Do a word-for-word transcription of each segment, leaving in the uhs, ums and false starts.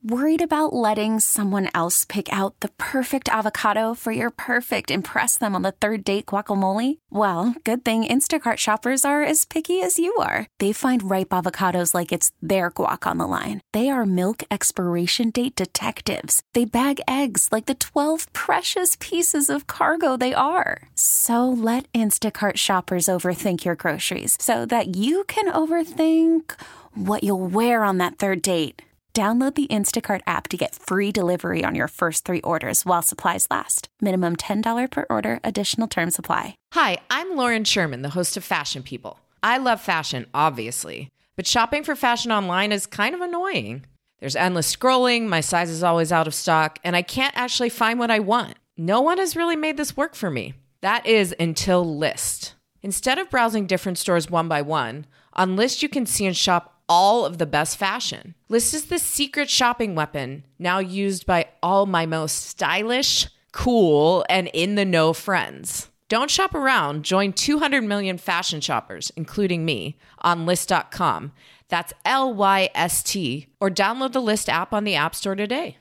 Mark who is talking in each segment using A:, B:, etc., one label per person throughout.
A: Worried about letting someone else pick out the perfect avocado for your perfect impress them on the third date guacamole? Well, good thing Instacart shoppers are as picky as you are. They find ripe avocados like it's their guac on the line. They are milk expiration date detectives. They bag eggs like the twelve precious pieces of cargo they are. So let Instacart shoppers overthink your groceries so that you can overthink what you'll wear on that third date. Download the Instacart app to get free delivery on your first three orders while supplies last. Minimum ten dollars per order. Additional terms apply.
B: Hi, I'm Lauren Sherman, the host of Fashion People. I love fashion, obviously, but shopping for fashion online is kind of annoying. There's endless scrolling, my size is always out of stock, and I can't actually find what I want. No one has really made this work for me. That is until Lyst. Instead of browsing different stores one by one, on Lyst you can see and shop all of the best fashion. Lyst is the secret shopping weapon now used by all my most stylish, cool, and in-the-know friends. Don't shop around. Join two hundred million fashion shoppers, including me, on Lyst dot com. That's L Y S T. Or download the Lyst app on the App Store today.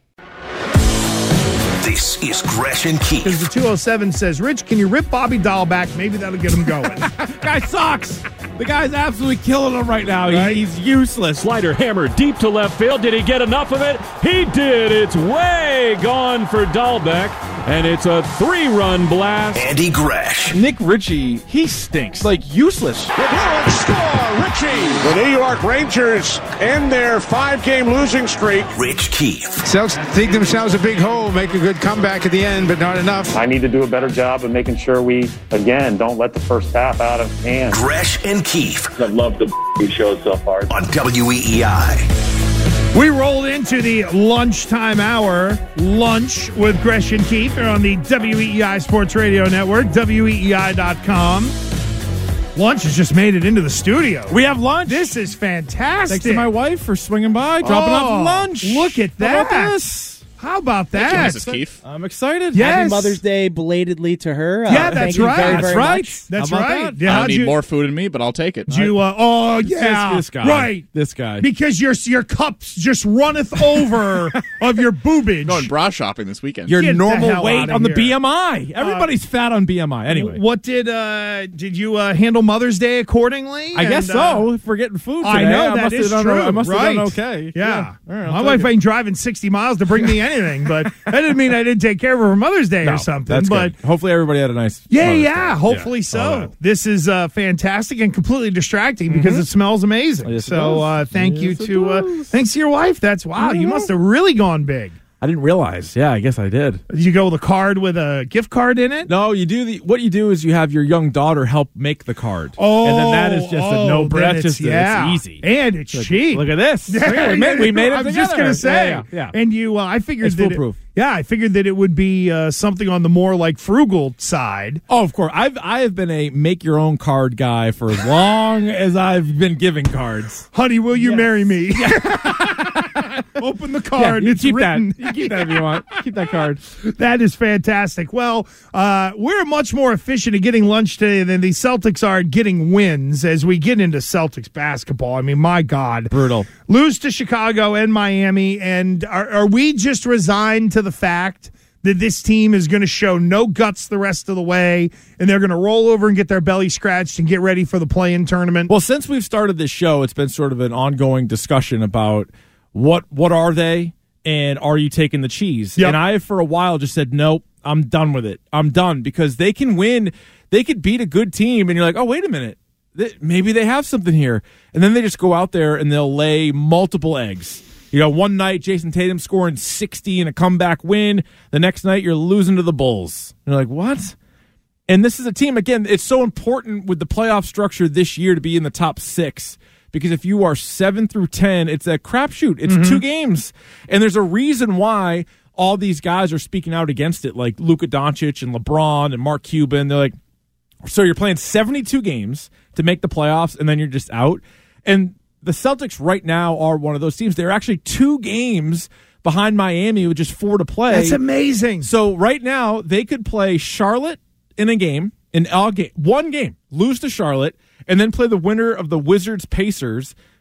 C: This is Gresh and Keith.
D: Because the two oh seven says, Rich, can you rip Bobby Dahl back? Maybe that'll get him going.
E: Guy sucks. The guy's absolutely killing him right now.
D: Right?
E: He's useless.
F: Slider hammered deep to left field. Did he get enough of it? He did. It's way gone for Dahlbeck, and it's a three-run blast.
C: Andy Gresh.
E: Nick Ritchie, he stinks. Like, useless.
G: The Bruins score. Ritchie. The New York Rangers end their five-game losing streak.
C: Rich Keith.
H: Celtics dig themselves a big hole, make a good comeback at the end, but not enough.
I: I need to do a better job of making sure we, again, don't let the first half out of hand.
C: Gresh and Keith.
I: I love the show so far.
C: On W E E I.
D: We rolled into the lunchtime hour, lunch with Gresh and Keith. They're on the W E E I Sports Radio Network, W E E I dot com. Lunch has just made it into the studio.
E: We have lunch.
D: This is fantastic.
E: Thanks to my wife for swinging by, dropping
D: oh,
E: off lunch.
D: Look at that.
E: How about this?
D: How about that?
J: Thank you, Missus Keith.
E: I'm excited.
D: Yes.
K: Happy Mother's Day belatedly to her.
D: Yeah,
K: uh,
D: that's
K: thank
D: right.
K: You very,
D: that's
K: very
D: right.
K: much.
D: That's right.
E: That?
D: Yeah,
J: I need
D: you,
J: more food in me, but I'll take it.
D: You, uh, oh, yeah.
E: This, this guy.
D: Right.
E: This guy.
D: Because your your cups just runneth over of your boobage.
J: Going bra shopping this weekend.
E: Your
D: Get the
E: normal
D: hell
E: weight
D: outta
E: on the
D: here.
E: B M I. Everybody's uh, fat on B M I. Anyway.
D: What did uh, did you uh, handle Mother's Day accordingly?
E: I
D: and,
E: guess so.
D: Uh,
E: if we're getting food today,
D: I know
E: I
D: that
E: must
D: is
E: have done,
D: true.
E: I must
D: right.
E: have done okay.
D: Yeah.
E: yeah. All right,
D: my wife ain't driving sixty miles to bring me anything, but that didn't mean I didn't take care of her for Mother's Day
E: no,
D: or something.
E: That's
D: but
E: good. Hopefully everybody had a nice
D: Yeah,
E: Mother's
D: yeah.
E: Day.
D: Hopefully
E: yeah.
D: so. This is uh, fantastic and completely distracting
E: Mm-hmm.
D: because it smells amazing.
E: Yes,
D: so uh, thank
E: yes,
D: you to uh, thanks to your wife. That's wow.
E: Mm-hmm.
D: You must have really gone big.
E: I didn't realize. Yeah, I guess I did.
D: Did you go with a card with a gift card in it?
E: No, you do the. What you do is you have your young daughter help make the card.
D: Oh,
E: and then that is just
D: oh,
E: a no
D: then
E: brainer.
D: it's-
E: It's just
D: yeah.
E: it's easy
D: And it's
E: Look,
D: cheap.
E: Look at this.
D: Yeah,
E: we, made, we made it
D: I was
E: together.
D: just gonna say.
E: Yeah, yeah, yeah.
D: And you, uh, I figured
E: It's
D: that it-
E: foolproof.
D: yeah, I figured that it would be uh, something on the more like frugal side.
E: Oh, of course. I've I have been a make your own card guy for as long as I've been giving cards.
D: Honey, will you
E: Yes.
D: marry me? Open the card.
E: Yeah, you
D: it's
E: keep
D: written.
E: that. You keep that if you want. Keep that card.
D: That is fantastic. Well, uh, we're much more efficient at getting lunch today than the Celtics are at getting wins as we get into Celtics basketball. I mean, my God.
E: Brutal.
D: Lose to Chicago and Miami, and are, are we just resigned to the fact that this team is going to show no guts the rest of the way, and they're going to roll over and get their belly scratched and get ready for the play-in tournament?
E: Well, since we've started this show, it's been sort of an ongoing discussion about what what are they and are you taking the cheese?
D: Yep.
E: And I, for a while, just said, nope, I'm done with it. I'm done because they can win. They could beat a good team, and you're like, oh, wait a minute. Maybe they have something here. And then they just go out there and they'll lay multiple eggs. You know, one night, Jason Tatum scoring sixty in a comeback win. The next night, you're losing to the Bulls. You're like, what? And this is a team, again, it's so important with the playoff structure this year to be in the top six. Because if you are seven through ten, it's a crapshoot. It's mm-hmm. two games. And there's a reason why all these guys are speaking out against it, like Luka Doncic and LeBron and Mark Cuban. They're like, so you're playing seventy-two games to make the playoffs, and then you're just out. And the Celtics right now are one of those teams. They're actually two games behind Miami with just four to play.
D: That's amazing.
E: So right now, they could play Charlotte in a game, in all game, one game, lose to Charlotte, and then play the winner of the Wizards-Pacers,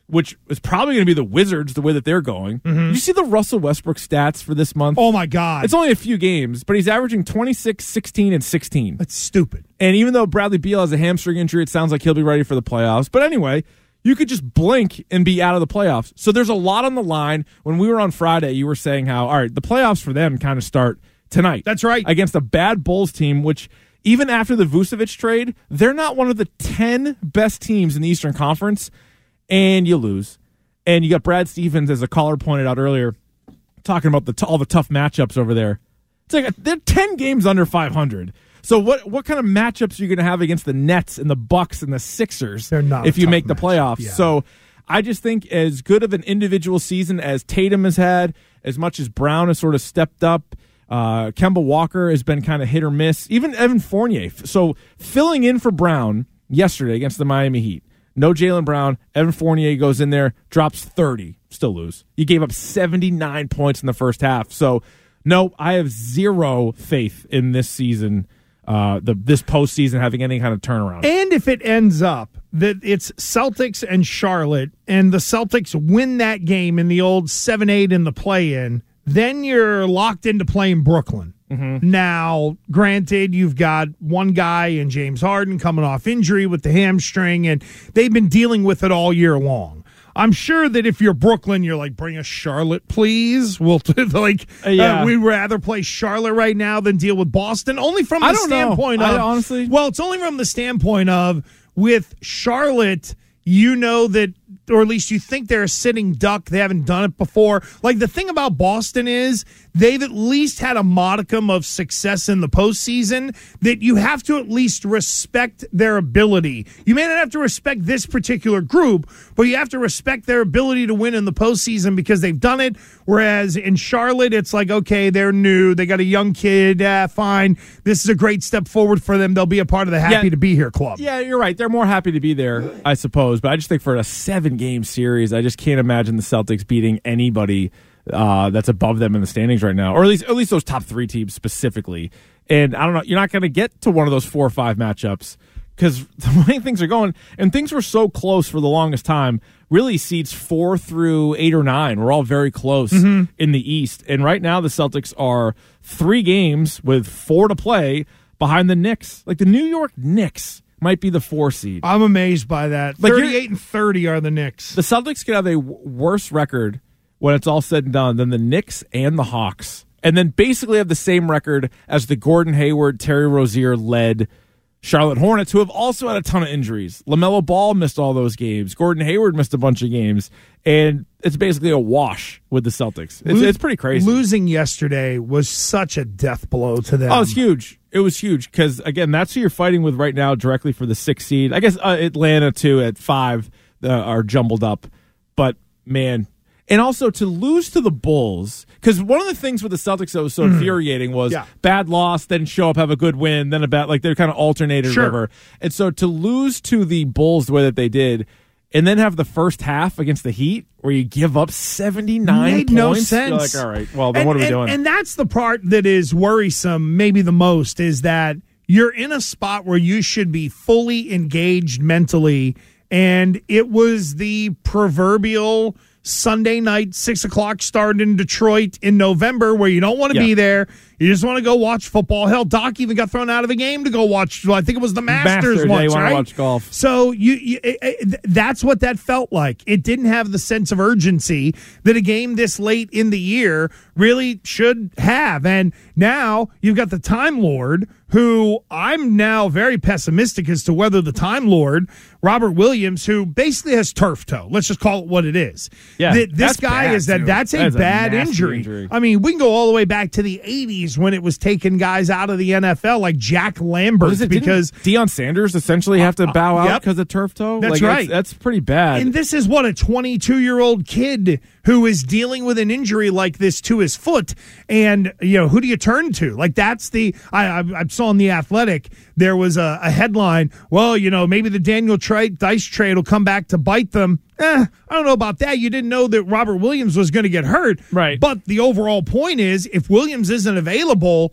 E: which is probably going to be the Wizards the way that they're going.
D: Mm-hmm.
E: You see the Russell Westbrook stats for this month?
D: Oh, my God.
E: It's only a few games, but he's averaging twenty-six, sixteen, and sixteen.
D: That's stupid.
E: And even though Bradley Beal has a hamstring injury, it sounds like he'll be ready for the playoffs. But anyway, you could just blink and be out of the playoffs. So there's a lot on the line. When we were on Friday, you were saying how, all right, the playoffs for them kind of start tonight.
D: That's right.
E: Against a bad Bulls team, which even after the Vucevic trade, they're not one of the ten best teams in the Eastern Conference, and you lose. And you got Brad Stevens, as a caller pointed out earlier, talking about the t- all the tough matchups over there. It's like they're ten games under five hundred. So what what kind of matchups are you going to have against the Nets and the Bucks and the Sixers
D: They're not
E: if you make the
D: matchup.
E: playoffs?
D: Yeah.
E: So I just think as good of an individual season as Tatum has had, as much as Brown has sort of stepped up, uh, Kemba Walker has been kind of hit or miss. Even Evan Fournier. So filling in for Brown yesterday against the Miami Heat. No Jaylen Brown. Evan Fournier goes in there, drops thirty. Still lose. You gave up seventy-nine points in the first half. So, no, I have zero faith in this season, uh, the this postseason having any kind of turnaround.
D: And if it ends up that it's Celtics and Charlotte, and the Celtics win that game in the old seven eight in the play-in, then you're locked into playing Brooklyn. Mm-hmm. Now, granted, you've got one guy in James Harden coming off injury with the hamstring, and they've been dealing with it all year long. I'm sure that if you're Brooklyn, you're like, bring us Charlotte, please. We'll like, uh, yeah. uh, we'd rather play Charlotte right now than deal with Boston. Only from the
E: I don't
D: standpoint
E: know.
D: of,
E: I honestly,
D: well, it's only from the standpoint of with Charlotte, you know that, or at least you think they're a sitting duck. They haven't done it before. Like, the thing about Boston is they've at least had a modicum of success in the postseason, that you have to at least respect their ability. You may not have to respect this particular group, but you have to respect their ability to win in the postseason because they've done it. Whereas in Charlotte, it's like, okay, they're new. They got a young kid. Ah, fine. This is a great step forward for them. They'll be a part of the happy
E: yeah,
D: to be here club.
E: Yeah, you're right. They're more happy to be there, I suppose. But I just think for a seven-game series, I just can't imagine the Celtics beating anybody uh, that's above them in the standings right now, or at least at least those top three teams specifically. And I don't know, you're not going to get to one of those four or five matchups because the way things are going, and things were so close for the longest time. Really, seeds four through eight or nine were all very close mm-hmm. in the East. And right now, the Celtics are three games with four to play behind the Knicks. Like the New York Knicks might be the four seed.
D: I'm amazed by that. Like thirty-eight and thirty are the Knicks.
E: The Celtics could have a w- worse record when it's all said and done than the Knicks and the Hawks. And then basically have the same record as the Gordon Hayward, Terry Rozier-led Charlotte Hornets, who have also had a ton of injuries. LaMelo Ball missed all those games. Gordon Hayward missed a bunch of games. And it's basically a wash with the Celtics. It's, Lo- it's pretty crazy.
D: Losing yesterday was such a death blow to them.
E: Oh, it's huge. It was huge because, again, that's who you're fighting with right now directly for the sixth seed. I guess uh, Atlanta, too, at five uh, are jumbled up. But, man, and also to lose to the Bulls, because one of the things with the Celtics that was so mm. infuriating was
D: yeah.
E: bad loss, then show up, have a good win, then a bad, like they're kind of alternated
D: sure.
E: river. And so to lose to the Bulls the way that they did, and then have the first half against the Heat where you give up seventy-nine
D: Made
E: points.
D: no sense.
E: You're like, all right, well, then
D: and,
E: what are we
D: and,
E: doing?
D: And that's the part that is worrisome, maybe the most, is that you're in a spot where you should be fully engaged mentally, and it was the proverbial Sunday night, six o'clock start in Detroit in November where you don't want to
E: yeah.
D: be there. You just want to go watch football. Hell, Doc even got thrown out of a game to go watch. I think it was the Masters,
E: Masters
D: once,
E: yeah, you
D: right?
E: want to watch golf.
D: So you, you it, it, that's what that felt like. It didn't have the sense of urgency that a game this late in the year really should have. And now you've got the Time Lord, who I'm now very pessimistic as to whether the Time Lord, Robert Williams, who basically has turf toe. Let's just call it what it is.
E: Yeah,
D: that this guy
E: bad,
D: is that
E: too.
D: that's a
E: that
D: bad
E: a
D: injury.
E: injury.
D: I mean, we can go all the way back to the eighties when it was taking guys out of the N F L like Jack Lambert,
E: it,
D: because
E: Deion Sanders essentially have to bow
D: uh,
E: out
D: yep.
E: because of turf toe.
D: That's
E: like,
D: right.
E: That's, that's pretty bad.
D: And this is what a twenty-two-year-old kid who is dealing with an injury like this to his foot. And, you know, who do you turn to? Like, that's the I, I, I saw in The Athletic, there was a, a headline, well, you know, maybe the Daniel Tri- Dice trade will come back to bite them. Eh, I don't know about that. You didn't know that Robert Williams was going to get hurt.
E: Right.
D: But the overall point is, if Williams isn't available,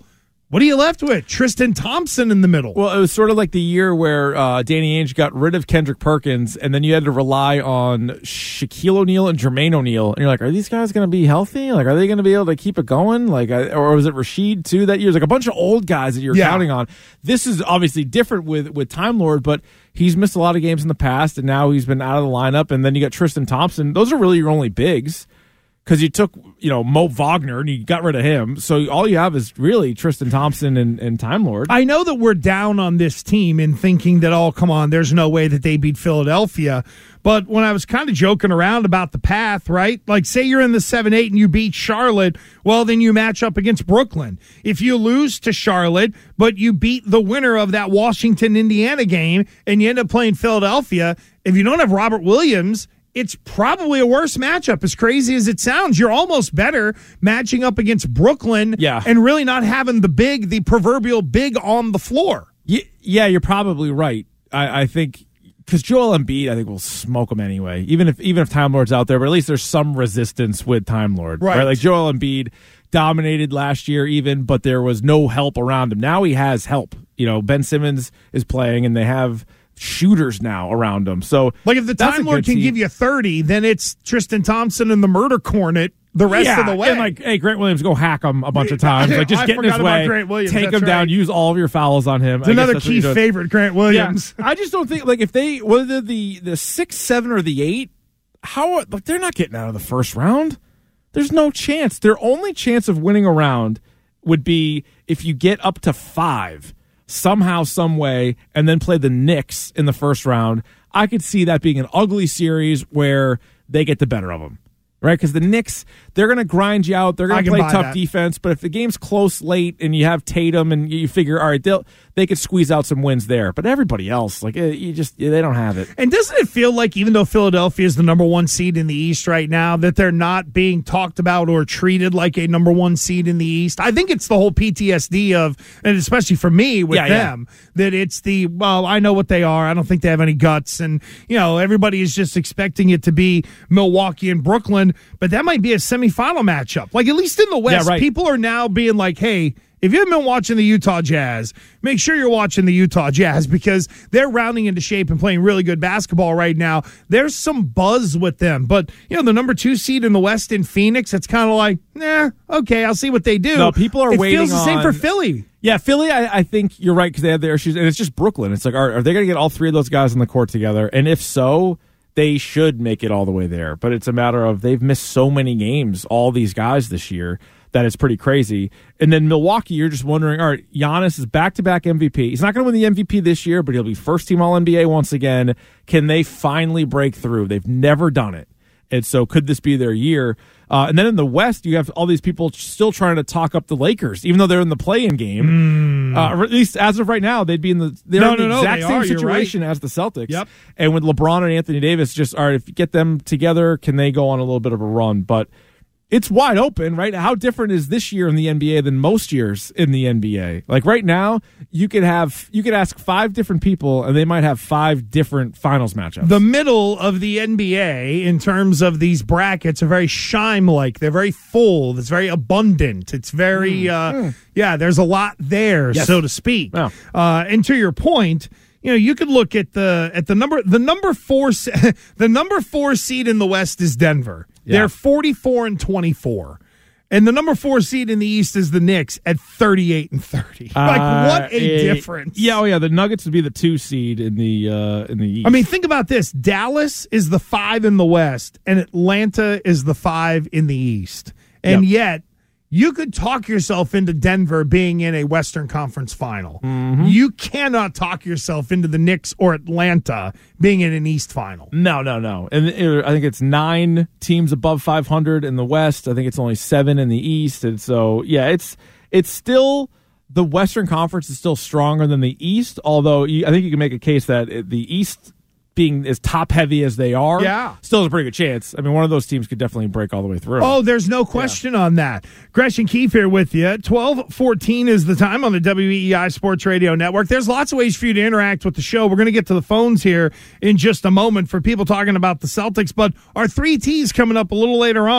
D: What are you left with? Tristan Thompson in the middle.
E: Well, it was sort of like the year where uh, Danny Ainge got rid of Kendrick Perkins, and then you had to rely on Shaquille O'Neal and Jermaine O'Neal. And you're like, are these guys going to be healthy? Like, are they going to be able to keep it going? Like, or was it Rasheed too that year? It was like a bunch of old guys that you're
D: yeah.
E: counting on. This is obviously different with with Time Lord, but he's missed a lot of games in the past, and now he's been out of the lineup. And then you got Tristan Thompson. Those are really your only bigs. Because you took, you know, Mo Wagner and you got rid of him. So all you have is really Tristan Thompson and, and Time Lord.
D: I know that we're down on this team in thinking that, oh, come on, there's no way that they beat Philadelphia. But when I was kind of joking around about the path, right? Like, say you're in the seven eight and you beat Charlotte, well, then you match up against Brooklyn. If you lose to Charlotte, but you beat the winner of that Washington-Indiana game and you end up playing Philadelphia, if you don't have Robert Williams, it's probably a worse matchup. As crazy as it sounds, you're almost better matching up against Brooklyn
E: yeah.
D: and really not having the big, the proverbial big on the floor.
E: Yeah, you're probably right. I, I think because Joel Embiid, I think, will smoke them anyway. Even if even if Time Lord's out there, but at least there's some resistance with Time Lord.
D: Right.
E: right? Like Joel Embiid dominated last year even, but there was no help around him. Now he has help. You know, Ben Simmons is playing, and they have shooters now around him. So,
D: like, if the Time Lord can
E: team.
D: give you thirty, then it's Tristan Thompson and the Murder Cornet the rest
E: yeah,
D: of the way.
E: And like, hey, Grant Williams, go hack him a bunch of times. Like, just
D: I
E: get in his way,
D: Williams,
E: take him
D: right.
E: down, use all of your fouls on him.
D: It's another key favorite, Grant Williams.
E: Yeah, I just don't think, like, if they, whether the, the six, seven, or the eight, how, like, they're not getting out of the first round. There's no chance. Their only chance of winning a round would be if you get up to five somehow, some way, and then play the Knicks in the first round. I could see that being an ugly series where they get the better of them, right? Because the Knicks, they're going to grind you out. They're going to play tough
D: that.
E: defense. But if the game's close late and you have Tatum and you figure, all right, they'll they could squeeze out some wins there. But everybody else, like, you just they don't have it.
D: And doesn't it feel like, even though Philadelphia is the number one seed in the East right now, that they're not being talked about or treated like a number one seed in the East? I think it's the whole P T S D of, and especially for me with
E: yeah,
D: them, yeah. that it's the, well, I know what they are. I don't think they have any guts. And, you know, everybody is just expecting it to be Milwaukee and Brooklyn, but that might be a semifinal matchup. Like, at least in the West,
E: yeah, right.
D: people are now being like, hey, if you haven't been watching the Utah Jazz, make sure you're watching the Utah Jazz because they're rounding into shape and playing really good basketball right now. There's some buzz with them. But, you know, the number two seed in the West in Phoenix, it's kind of like, nah, okay, I'll see what they do.
E: No, people are
D: it
E: waiting
D: feels the same
E: on,
D: for Philly.
E: Yeah, Philly, I, I think you're right because they have their issues. And it's just Brooklyn. It's like, are, are they going to get all three of those guys on the court together? And if so, they should make it all the way there. But it's a matter of they've missed so many games, all these guys this year, that it's pretty crazy. And then Milwaukee, you're just wondering, all right, Giannis is back-to-back M V P. He's not going to win the M V P this year, but he'll be first-team All N B A once again. Can they finally break through? They've never done it. And so could this be their year? Uh, and then in the West, you have all these people still trying to talk up the Lakers, even though they're in the play-in game. Mm. Uh, or at least as of right now, they'd be in the, they're
D: no,
E: in the
D: no,
E: exact
D: no,
E: same
D: are,
E: situation
D: right.
E: as the Celtics.
D: Yep.
E: And with LeBron and Anthony Davis, just, all right, if you get them together, can they go on a little bit of a run? But it's wide open, right? How different is this year in the N B A than most years in the N B A? Like right now, you could have you could ask five different people, and they might have five different finals matchups.
D: The middle of the N B A, in terms of these brackets, are very Shime-like. They're very full. It's very abundant. It's very, mm. Uh, mm. yeah. There's a lot there, yes. so to speak.
E: Oh.
D: Uh, and to your point, you know, you could look at the at the number the number four the number four seed in the West is Denver. Yeah. They're forty-four and twenty-four. And the number four seed in the East is the Knicks at thirty-eight and thirty. Like,
E: uh,
D: what a
E: it,
D: difference.
E: Yeah, oh yeah, the Nuggets would be the two seed in the uh, in the East.
D: I mean, think about this. Dallas is the five in the West, and Atlanta is the five in the East. And yep. yet, you could talk yourself into Denver being in a Western Conference final.
E: Mm-hmm.
D: You cannot talk yourself into the Knicks or Atlanta being in an East final.
E: No, no, no. And it, I think it's nine teams above five hundred in the West. I think it's only seven in the East. And so, yeah, it's it's still the Western Conference is still stronger than the East, although you, I think you can make a case that the East, being as top-heavy as they are,
D: yeah.
E: still has a pretty good chance. I mean, one of those teams could definitely break all the way through.
D: Oh, there's no question yeah. on that. Gresh and Keefe here with you. twelve fourteen is the time on the W E E I Sports Radio Network. There's lots of ways for you to interact with the show. We're going to get to the phones here in just a moment for people talking about the Celtics, but our three T's coming up a little later on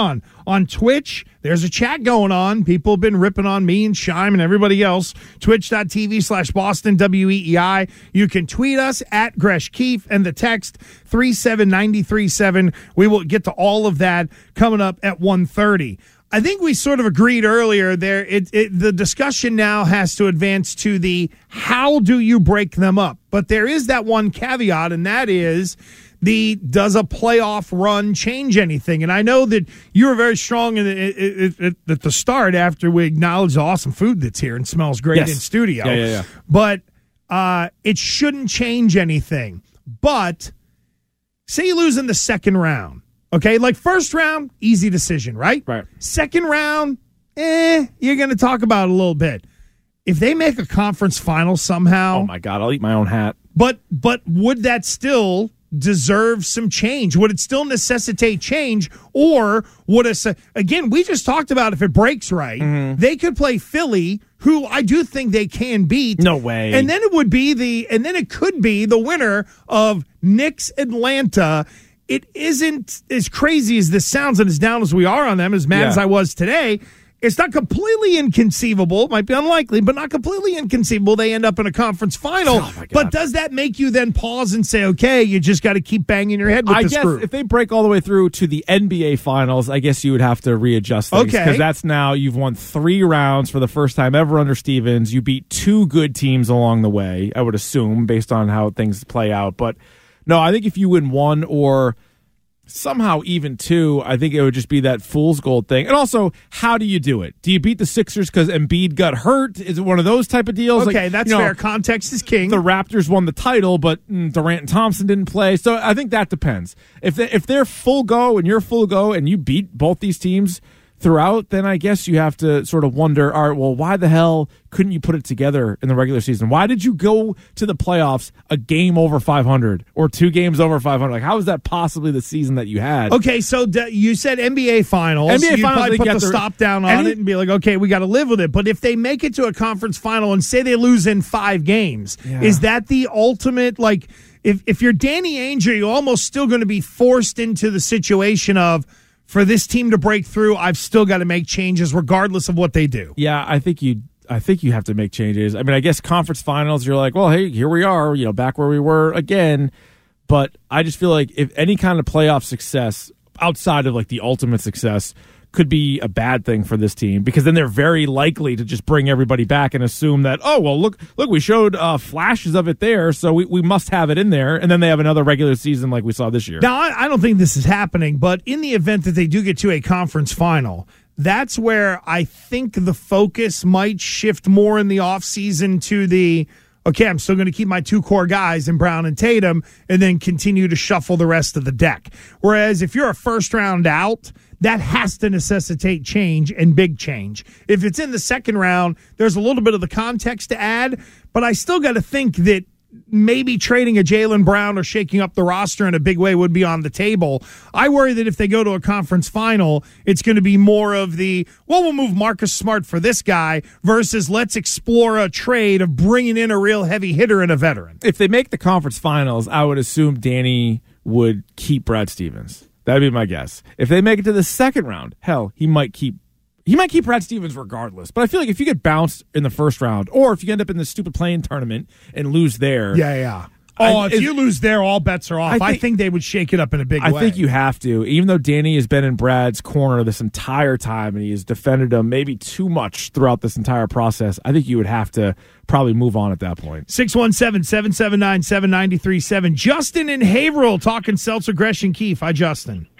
D: on Twitch. There's a chat going on. People have been ripping on me and Shime and everybody else. Twitch.tv slash Boston W E E I. You can tweet us at Gresh Keefe and the text three seven nine three seven. We will get to all of that coming up at one thirty. I think we sort of agreed earlier there. It, it, the discussion now has to advance to the how do you break them up? But there is that one caveat, and that is the does a playoff run change anything? And I know that you were very strong in the, it, it, at the start after we acknowledged the awesome food that's here and smells great
E: yes.
D: in studio.
E: Yeah, yeah, yeah.
D: But uh, it shouldn't change anything. But say you lose in the second round. Okay, like first round, easy decision, right?
E: Right.
D: Second round, eh, you're going to talk about it a little bit. If they make a conference final somehow.
E: Oh, my God, I'll eat my own hat.
D: But But would that still deserve some change? Would it still necessitate change? Or would a, again, we just talked about if it breaks right, mm-hmm. they could play Philly, who I do think they can beat.
E: No way.
D: And then it would be the, and then it could be the winner of Knicks Atlanta. It isn't as crazy as this sounds and as down as we are on them, as mad
E: yeah.
D: as I was today. It's not completely inconceivable. It might be unlikely, but not completely inconceivable they end up in a conference final.
E: Oh
D: but does that make you then pause and say, okay, you just got to keep banging your head with
E: I
D: the
E: guess
D: screw?
E: If they break all the way through to the N B A finals, I guess you would have to readjust things.
D: Okay.
E: Because that's now you've won three rounds for the first time ever under Stevens. You beat two good teams along the way, I would assume, based on how things play out. But no, I think if you win one or somehow even two, I think it would just be that fool's gold thing. And also, how do you do it? Do you beat the Sixers because Embiid got hurt? Is it one of those type of deals?
D: Okay,
E: like,
D: that's
E: you know,
D: fair. Context is king.
E: The Raptors won the title, but mm, Durant and Thompson didn't play. So I think that depends. If they, if they're full go and you're full go and you beat both these teams throughout, then I guess you have to sort of wonder, all right, well, why the hell couldn't you put it together in the regular season? Why did you go to the playoffs a game over five hundred or two games over five hundred? Like, how is that possibly the season that you had?
D: Okay, so d- you said N B A Finals.
E: N B A
D: You'd
E: Finals,
D: probably
E: they
D: put
E: get
D: the
E: their-
D: stop down on
E: any-
D: it and be like, okay, we got to live with it. But if they make it to a conference final and say they lose in five games,
E: Yeah.
D: is that the ultimate, like, if, if you're Danny Ainge, you're almost still going to be forced into the situation of, for this team to break through, I've still got to make changes regardless of what they do.
E: Yeah, I think you I think you have to make changes. I mean, I guess conference finals, you're like, well, hey, here we are, you know, back where we were again. But I just feel like if any kind of playoff success outside of like the ultimate success could be a bad thing for this team, because then they're very likely to just bring everybody back and assume that, oh, well, look, look, we showed uh, flashes of it there, so we, we must have it in there. And then they have another regular season like we saw this year.
D: Now, I, I don't think this is happening, but in the event that they do get to a conference final, that's where I think the focus might shift more in the offseason to the, okay, I'm still going to keep my two core guys in Brown and Tatum and then continue to shuffle the rest of the deck. Whereas if you're a first round out, that has to necessitate change and big change. If it's in the second round, there's a little bit of the context to add, but I still got to think that maybe trading a Jaylen Brown or shaking up the roster in a big way would be on the table. I worry that if they go to a conference final, it's going to be more of the, well, we'll move Marcus Smart for this guy versus let's explore a trade of bringing in a real heavy hitter and a veteran.
E: If they make the conference finals, I would assume Danny would keep Brad Stevens. That'd be my guess. If they make it to the second round, hell, he might keep he might keep Brad Stevens regardless. But I feel like if you get bounced in the first round, or if you end up in the stupid play-in tournament and lose there,
D: yeah, yeah. Oh,
E: I,
D: if you lose there, all bets are off. I think, I think they would shake it up in a big
E: I
D: way.
E: I think you have to. Even though Danny has been in Brad's corner this entire time and he has defended him maybe too much throughout this entire process, I think you would have to probably move on at that point.
D: six one seven, seven seven nine, seven nine three seven. Justin in Haverhill talking Seltzer, Gresh, and Keefe. Hi, Justin.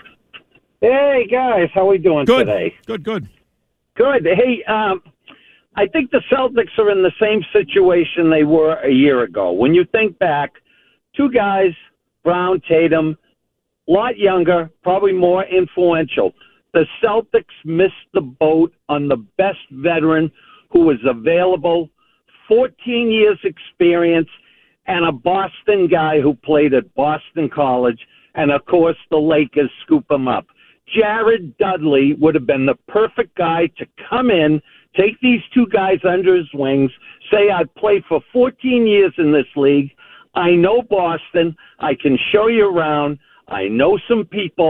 L: Hey, guys. How we doing
E: good.
L: today?
E: Good, good.
L: Good. Hey, um, I think the Celtics are in the same situation they were a year ago. When you think back, two guys, Brown, Tatum, a lot younger, probably more influential. The Celtics missed the boat on the best veteran who was available, fourteen years experience, and a Boston guy who played at Boston College, and, of course, the Lakers scoop him up. Jared Dudley would have been the perfect guy to come in, take these two guys under his wings, say, I've played for fourteen years in this league. I know Boston. I can show you around. I know some people.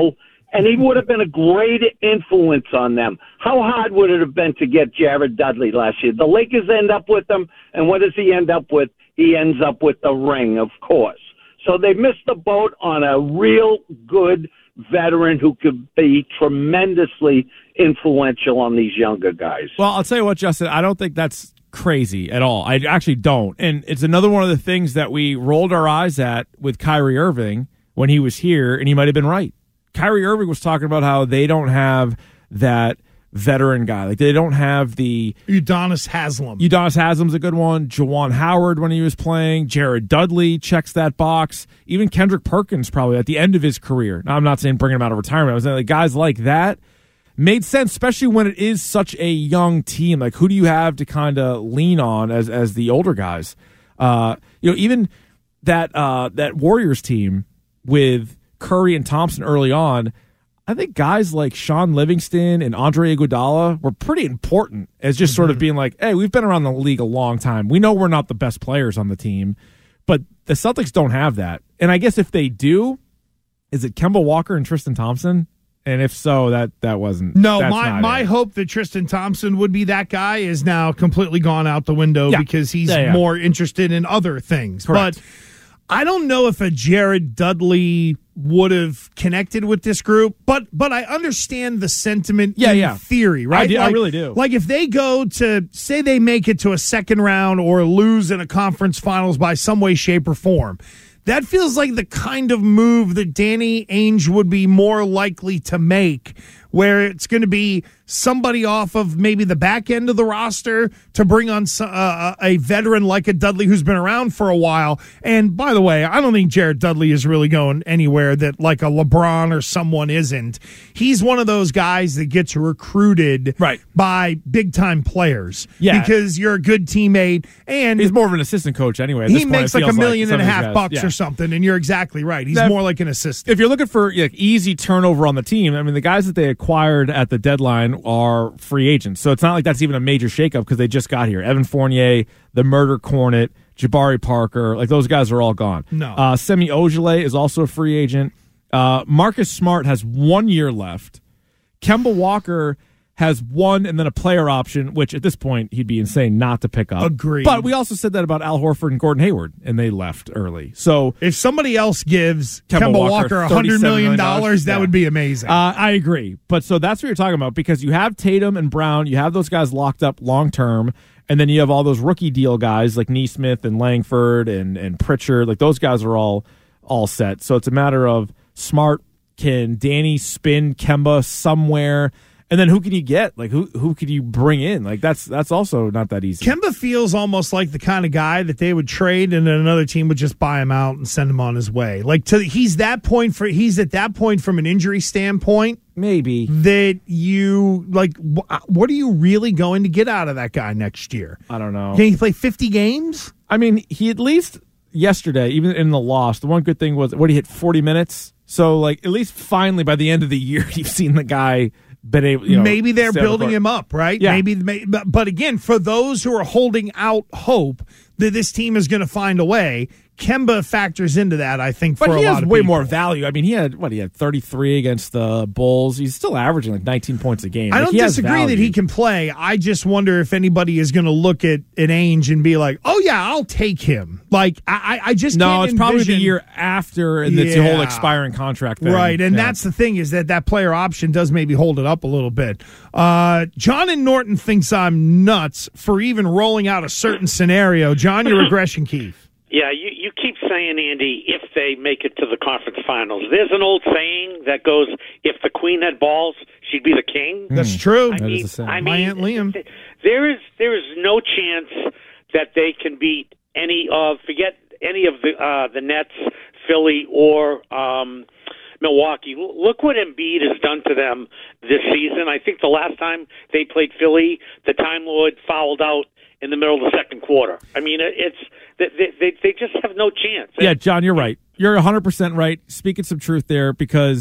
L: and he would have been a great influence on them. How hard would it have been to get Jared Dudley last year? The Lakers end up with him, and what does he end up with? He ends up with the ring, of course. So they missed the boat on a real good veteran who could be tremendously influential on these younger guys.
E: Well, I'll tell you what, Justin, I don't think that's crazy at all. I actually don't. And it's another one of the things that we rolled our eyes at with Kyrie Irving when he was here, and he might have been right. Kyrie Irving was talking about how they don't have that veteran guy. Like, they don't have the...
D: Udonis Haslem.
E: Udonis Haslem's a good one. Juwan Howard, when he was playing. Jared Dudley checks that box. Even Kendrick Perkins, probably, at the end of his career. Now, I'm not saying bringing him out of retirement. I was saying, like, guys like that made sense, especially when it is such a young team. Like, who do you have to kind of lean on as as the older guys? Uh, you know, even that uh, that Warriors team with Curry and Thompson early on, I think guys like Sean Livingston and Andre Iguodala were pretty important as just sort of being like, hey, we've been around the league a long time. We know we're not the best players on the team, but the Celtics don't have that. And I guess if they do, is it Kemba Walker and Tristan Thompson? And if so, that that wasn't.
D: No,
E: that's
D: my
E: not
D: my
E: it.
D: hope that Tristan Thompson would be that guy is now completely gone out the window
E: Yeah.
D: because he's
E: Yeah, yeah.
D: more interested in other things.
E: Correct.
D: But I don't know if a Jared Dudley would have connected with this group, but but I understand the sentiment
E: Yeah,
D: in
E: yeah.
D: theory, right?
E: I do- I
D: Like-
E: really do.
D: Like if they go to, say they make it to a second round or lose in a conference finals by some way, shape, or form, that feels like the kind of move that Danny Ainge would be more likely to make, where it's going to be somebody off of maybe the back end of the roster to bring on so- uh, a veteran like a Dudley who's been around for a while. And by the way, I don't think Jared Dudley is really going anywhere that like a LeBron or someone isn't. He's one of those guys that gets recruited
E: Right.
D: by big-time players
E: Yeah.
D: because you're a good teammate. And
E: He's more of an assistant coach anyway. At
D: he
E: this point,
D: makes
E: it
D: like a
E: feels
D: million and a
E: some of these
D: half
E: guys-
D: bucks
E: yeah.
D: or something, and you're exactly right. He's
E: That-
D: more like an assistant.
E: If you're looking for like, easy turnover on the team, I mean, the guys that they acquired at the deadline are free agents. So it's not like that's even a major shakeup because they just got here. Evan Fournier, the Murder Cornet, Jabari Parker, like those guys are all gone.
D: No.
E: Uh, Semi Ojeleye is also a free agent. Uh, Marcus Smart has one year left. Kemba Walker has one and then a player option, which at this point he'd be insane not to pick up.
D: Agreed.
E: But we also said that about Al Horford and Gordon Hayward, and they left early. So
D: If somebody else gives
E: Kemba
D: Kemba,
E: Walker
D: Walker one hundred million dollars, that
E: yeah.
D: would be amazing.
E: Uh, I agree. But so that's what you're talking about because you have Tatum and Brown, you have those guys locked up long term, and then you have all those rookie deal guys like Neesmith and Langford and, and Pritchard. Like those guys are all all set. So it's a matter of Smart, can Danny spin Kemba somewhere? And then who can you get? Like who who could you bring in? Like that's that's also not that easy.
D: Kemba feels almost like the kind of guy that they would trade and then another team would just buy him out and send him on his way. Like to he's that point for he's at that point from an injury standpoint
E: Maybe.
D: that you like wh- what are you really going to get out of that guy next year?
E: I don't know.
D: Can he play fifty games?
E: I mean, he at least yesterday, even in the loss, the one good thing was what he hit forty minutes. So like at least finally by the end of the year, you've seen the guy. Been able, you know,
D: Maybe they're
E: stay on the
D: building
E: court.
D: him up, right?
E: Yeah.
D: Maybe, may- but but again, for those who are holding out hope that this team is going to find a way, Kemba factors into that. I think,
E: But
D: for
E: he
D: a
E: has
D: lot of
E: way
D: people.
E: more value. I mean, he had what he had thirty-three against the Bulls. He's still averaging like nineteen points a game.
D: I
E: Like,
D: don't
E: he has
D: disagree that
E: value.
D: he can play. I just wonder if anybody is going to look at at Ainge and be like, "Oh yeah, I'll take him." Like I, I I just
E: No,
D: can't
E: it's probably the
D: envision-
E: year after, and it's the whole
D: Yeah.
E: expiring contract thing.
D: Right, and
E: Yeah.
D: that's the thing is that that player option does maybe hold it up a little bit. Uh, John and Norton thinks I'm nuts for even rolling out a certain scenario. John, your regression, Keith.
M: Yeah, you, you keep saying, Andy, if they make it to the conference finals. There's an old saying that goes, if the queen had balls, she'd be the king.
D: That's true.
M: I
E: That is
M: mean,
E: the saying.
M: I mean,
D: My Aunt Liam.
M: There is there is no chance that they can beat any of forget any of the uh, the Nets, Philly, or um, Milwaukee. Look what Embiid has done to them this season. I think the last time they played Philly, the Time Lord fouled out in the middle of the second quarter. I mean, it- it's they they, they just have no chance.
E: Yeah, John, you're right. You're one hundred percent right. Speaking some truth there because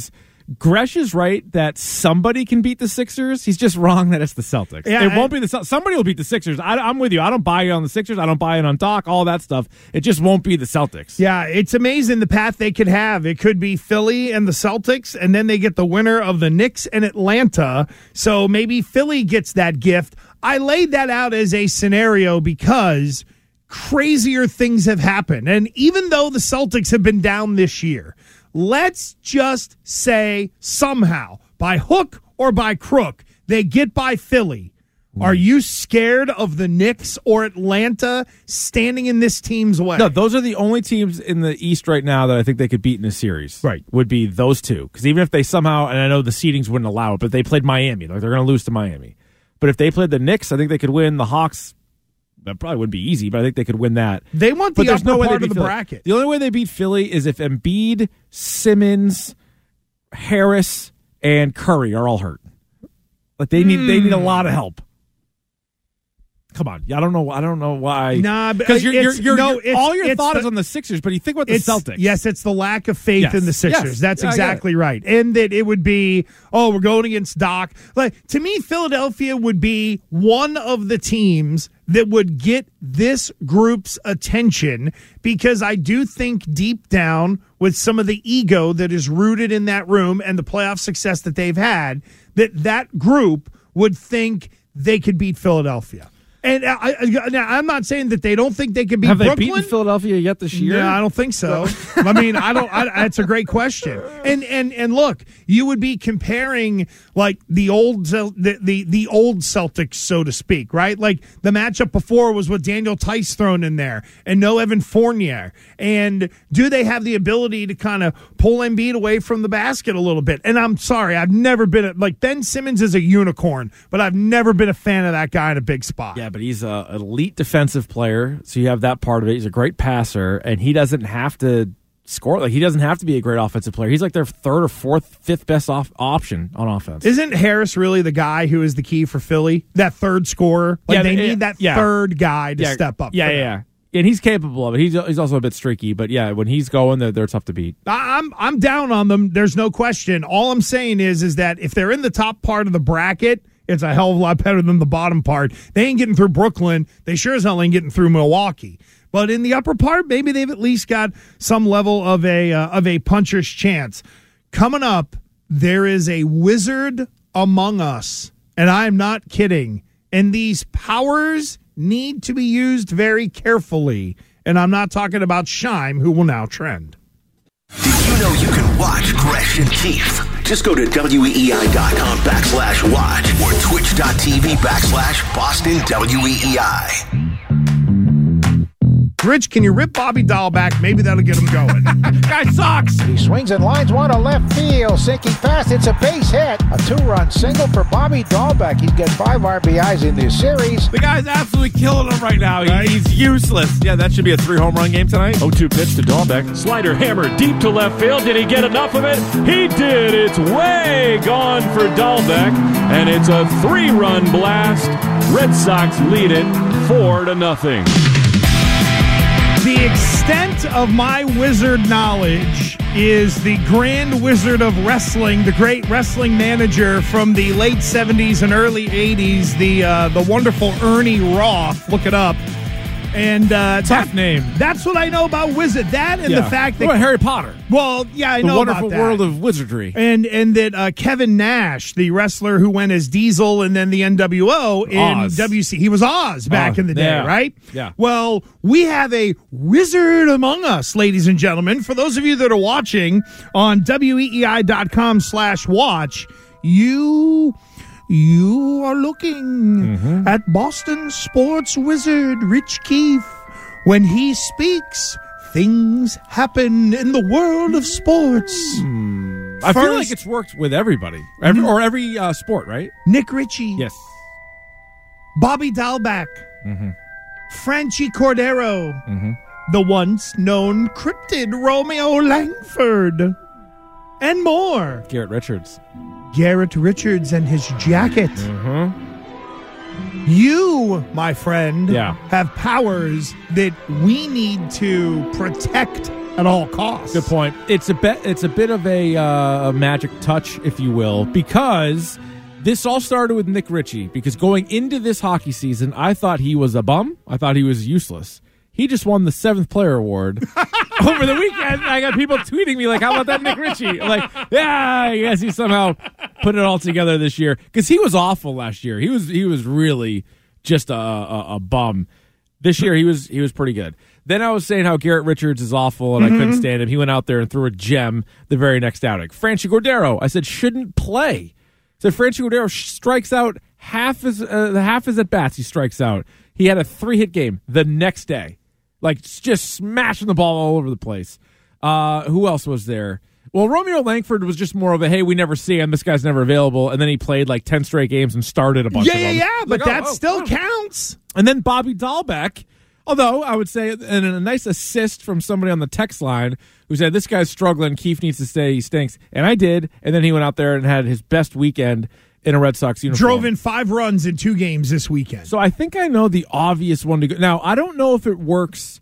E: Gresh is right that somebody can beat the Sixers. He's just wrong that it's the Celtics.
D: Yeah,
E: it
D: I,
E: won't be the somebody will beat the Sixers. I, I'm with you. I don't buy it on the Sixers. I don't buy it on Doc. All that stuff. It just won't be the Celtics.
D: Yeah, it's amazing the path they could have. It could be Philly and the Celtics, and then they get the winner of the Knicks and Atlanta. So maybe Philly gets that gift. I laid that out as a scenario because crazier things have happened. And even though the Celtics have been down this year, let's just say somehow, by hook or by crook, they get by Philly. Are you scared of the Knicks or Atlanta standing in this team's way?
E: No, those are the only teams in the East right now that I think they could beat in this series.
D: Right.
E: Would be those two. Because even if they somehow, and I know the seedings wouldn't allow it, but they played Miami. Like they're going to lose to Miami. But if they played the Knicks, I think they could win. The Hawks, that probably wouldn't be easy, but I think they could win that.
D: They want the
E: but there's
D: upper
E: no way
D: part
E: they
D: of the
E: Philly.
D: bracket.
E: The only way they beat Philly is if Embiid, Simmons, Harris, and Curry are all hurt. Like they need, mm. they need a lot of help. Come on, I don't know. I don't know why.
D: Nah,
E: because you're, you're, you're,
D: no,
E: you're
D: it's,
E: all your
D: it's
E: thought
D: the,
E: is on the Sixers, but you think about the Celtics.
D: Yes, it's the lack of faith
E: yes,
D: in the Sixers.
E: Yes,
D: That's
E: yeah,
D: exactly right, and that it would be, oh, we're going against Doc. Like to me, Philadelphia would be one of the teams that would get this group's attention because I do think deep down, with some of the ego that is rooted in that room and the playoff success that they've had, that that group would think they could beat Philadelphia. And I, I, now, I'm not saying that they don't think they could beat
E: Have
D: Brooklyn.
E: Have they beaten Philadelphia yet this year?
D: No, I don't think so. I mean, I don't. I, that's a great question. And and and look, you would be comparing like the old the, the the old Celtics, so to speak, right? Like the matchup before was with Daniel Tice thrown in there and no Evan Fournier. And do they have the ability to kind of pull Embiid away from the basket a little bit? And I'm sorry, I've never been a, like Ben Simmons is a unicorn, but I've never been a fan of that guy in a big spot.
E: Yeah. But he's a, an elite defensive player, so you have that part of it. He's a great passer, and he doesn't have to score. Like he doesn't have to be a great offensive player. He's like their third or fourth, fifth best off option on offense.
D: Isn't Harris really the guy who is the key for Philly? That third scorer? Like
E: yeah,
D: they
E: yeah,
D: need that
E: yeah.
D: third guy to
E: yeah,
D: step up.
E: Yeah, yeah, yeah. And he's capable of it. He's he's also a bit streaky, but yeah, when he's going, they're, they're tough to beat.
D: I'm I'm down on them. There's no question. All I'm saying is is that if they're in the top part of the bracket, it's a hell of a lot better than the bottom part. They ain't getting through Brooklyn. They sure as hell ain't getting through Milwaukee. But in the upper part, maybe they've at least got some level of a uh, of a puncher's chance. Coming up, there is a wizard among us, and I'm not kidding. And these powers need to be used very carefully. And I'm not talking about Scheim, who will now trend.
C: Did you know you can watch Gresh and Keith? Just go to weei.com backslash watch or twitch.tv backslash Boston W E E I.
D: Rich, can you rip Bobby Dahlback? Maybe that'll get him going.
E: Guy sucks.
N: He swings and lines one to left field. Sinking fast. It's a base hit. A two-run single for Bobby Dahlback. He's got five R B Is in this series.
E: The guy's absolutely killing him right now.
D: Right?
E: He's useless. Yeah, that should be a three-home run game tonight.
F: oh two pitch to Dahlbeck. Slider hammered deep to left field. Did he get enough of it? He did. It's way gone for Dahlbeck. And it's a three-run blast. Red Sox lead it four to nothing.
D: The extent of my wizard knowledge is the Grand Wizard of Wrestling, the great wrestling manager from the late seventies and early eighties, the uh, the wonderful Ernie Roth. Look it up. And uh,
E: tough
D: that,
E: name.
D: That's what I know about Wizard. That and
E: yeah.
D: the fact that
E: what about Harry Potter.
D: Well, yeah, I
E: the
D: know
E: wonderful
D: about that.
E: world of wizardry.
D: And and that uh, Kevin Nash, the wrestler who went as Diesel and then the N W O in
E: Oz.
D: W C, he was Oz back
E: Oz.
D: in the day,
E: yeah.
D: right?
E: Yeah.
D: Well, we have a wizard among us, ladies and gentlemen. For those of you that are watching on weei.com slash watch, you. You are looking mm-hmm. at Boston sports wizard Rich Keefe. When he speaks, things happen in the world of sports.
E: Mm. I First, feel like it's worked with everybody, every, or every uh, sport, right?
D: Nick Ritchie.
E: Yes.
D: Bobby Dahlback.
E: Mm-hmm.
D: Franchi Cordero.
E: Mm-hmm.
D: The once known cryptid Romeo Langford. And more.
E: Garrett Richards.
D: Garrett Richards and his jacket.
E: Mm-hmm.
D: You, my friend,
E: yeah.
D: have powers that we need to protect at all costs.
E: Good point. It's a bit. It's a bit of a, uh, a magic touch, if you will, because this all started with Nick Ritchie. Because going into this hockey season, I thought he was a bum. I thought he was useless. He just won the seventh player award over the weekend. I got people tweeting me like, "How about that Nick Ritchie?" I'm like, yeah, I guess he somehow put it all together this year because he was awful last year. He was he was really just a, a, a bum. This year he was he was pretty good. Then I was saying how Garrett Richards is awful and mm-hmm. I couldn't stand him. He went out there and threw a gem the very next outing. Franchi Cordero, I said shouldn't play. So Franchi Cordero strikes out half his uh, half his at bats. He strikes out. He had a three hit game the next day. Like, just smashing the ball all over the place. Uh, who else was there? Well, Romeo Langford was just more of a, hey, we never see him. This guy's never available. And then he played like ten straight games and started a bunch
D: yeah,
E: of them.
D: Yeah, yeah, but
E: like,
D: that
E: oh, oh,
D: still
E: oh.
D: counts.
E: And then Bobby Dahlbeck, although I would say, and a nice assist from somebody on the text line who said, this guy's struggling. Keefe needs to stay. He stinks. And I did. And then he went out there and had his best weekend in a Red Sox uniform.
D: Drove in five runs in two games this weekend.
E: So I think I know the obvious one to go. Now, I don't know if it works